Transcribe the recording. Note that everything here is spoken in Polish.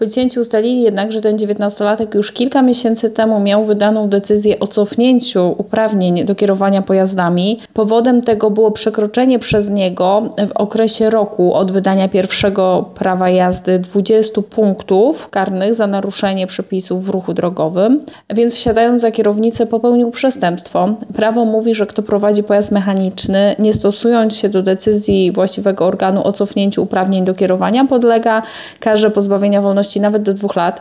Policjanci ustalili jednak, że ten 19-latek już kilka miesięcy temu miał wydaną decyzję o cofnięciu uprawnień do kierowania pojazdami. Powodem tego było przekroczenie przez niego w okresie roku od wydania pierwszego prawa jazdy 20 punktów karnych za naruszenie przepisów w ruchu drogowym, więc wsiadając za kierownicę popełnił przestępstwo. Prawo mówi, że kto prowadzi pojazd mechaniczny, nie stosując się do decyzji właściwego organu o cofnięciu uprawnień do kierowania, podlega karze pozbawienia wolności nawet do 2 lat.